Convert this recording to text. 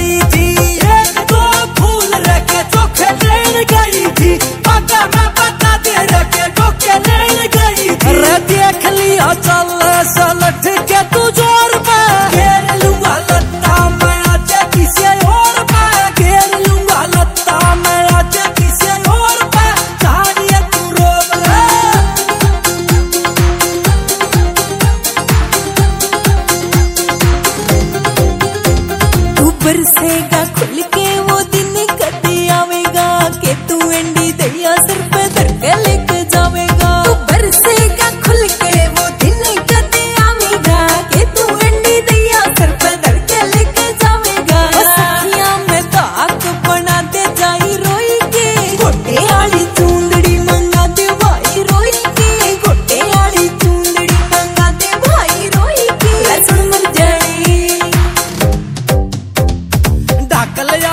गई थी, एक दो फूल रखे चोखे लेन गई थी, पाका मैं बता दे रखे चोखे लेन गई थी। अरे देख लिया चल सलट के तू जोर पे, घेर लूंगा लत्ता मैं आज किसी और पे, घेर लूंगा लत्ता मैं आज किसी और पे, कहानी तू रोब तू बरसेगा खुल के वो दिन कभी आवेगा के तू एंडी दैया सर पे धर के लेके जावेगा। तू बरसेगा खुल के वो दिन कभी आवेगा के तू एंडी दैया सर पे धर के लेके जावेगा। सखियां में ताक बना दे जाई रोई के, गोटे आली चूंदड़ी मंगा दे भाई रोई के, गोटे आली चूंदड़ी मंगा दे भाई रोई के। लहसुन मर जाए ढाकल